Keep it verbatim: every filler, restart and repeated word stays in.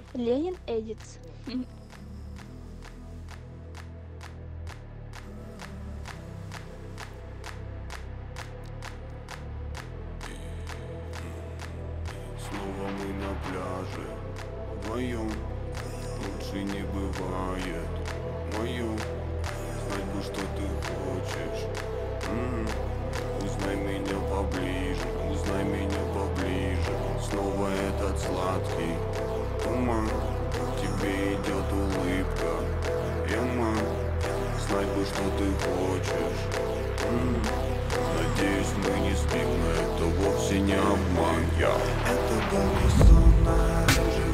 Ленин Эдитс. Снова мы на пляже, вдвоем, лучше не бывает. Моем, знать бы, что ты хочешь. М-м. Узнай меня поближе, узнай меня поближе. Снова этот сладкий туман, тебе идет улыбка. Эма, знать бы, что ты хочешь. М-м. Надеюсь, мы не спим, но это вовсе не обман. Я. Это был не сон, а жизнь.